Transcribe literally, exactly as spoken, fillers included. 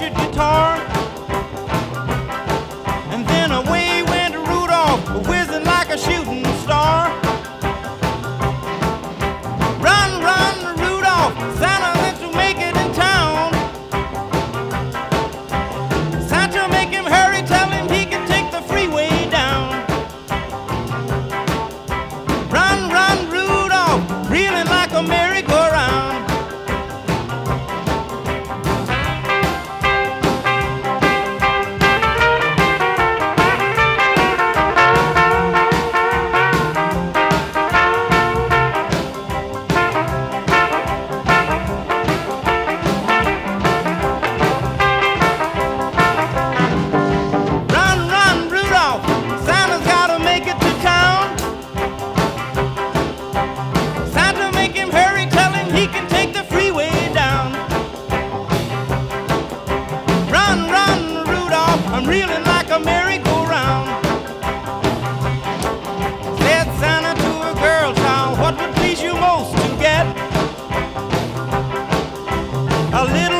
electric guitar. And then away went Rudolph, whizzing like a shooting star. Run, run, Rudolph, Santa wants to make it in town. Santa, make him hurry, tell him he can take the freeway down. Run, run, Rudolph, reeling like a merry-go-round. Run, run, Rudolph, Santa's gotta make it to town. Santa, make him hurry, tell him he can take the freeway down. Run, run, Rudolph, I'm reeling like a merry-go-round. Said Santa to a girl child, what would please you most to get? A little